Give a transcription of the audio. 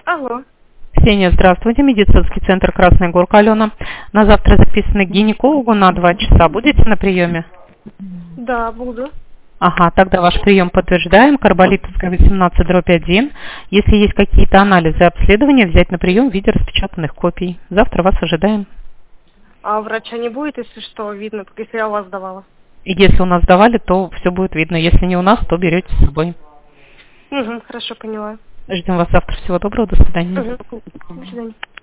Алло. Ксения, здравствуйте. Медицинский центр «Красная горка», Алена. На завтра записаны к гинекологу на 2 часа. Будете на приеме? Да, буду. Ага, тогда ваш прием подтверждаем. Карболитовская 18/1. Если есть какие-то анализы и обследования, взять на прием в виде распечатанных копий. Завтра вас ожидаем. А врача не будет, если что, видно, только если я у вас давала? И если у нас давали, то все будет видно. Если не у нас, то берете с собой. Угу, хорошо, поняла. Ждем вас завтра. Всего доброго. До свидания. Угу. До свидания.